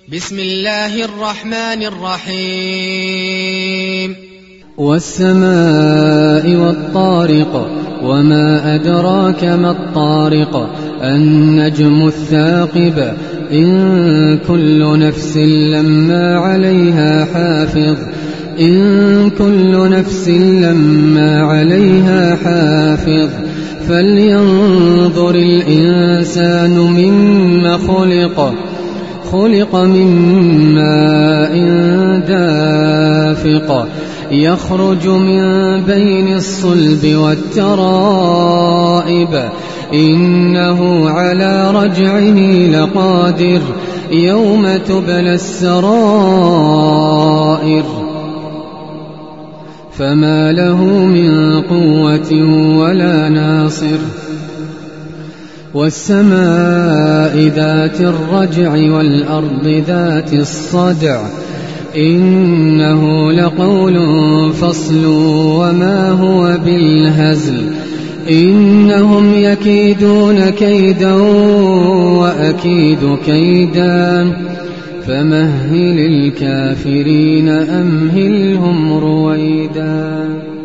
بسم الله الرحمن الرحيم. والسماء والطارق وما أدراك ما الطارق النجم الثاقب إن كل نفس لما عليها حافظ إن كل نفس لما عليها حافظ فلينظر الإنسان مما خلق من ماء دافق يخرج من بين الصلب والترائب إنه على رجعه لقادر يوم تبلى السرائر فما له من قوة ولا ناصر والسماء ذات الرجع والأرض ذات الصدع إنه لقول فصل وما هو بالهزل إنهم يكيدون كيدا وأكيد كيدا فمهل الكافرين أمهلهم رويدا.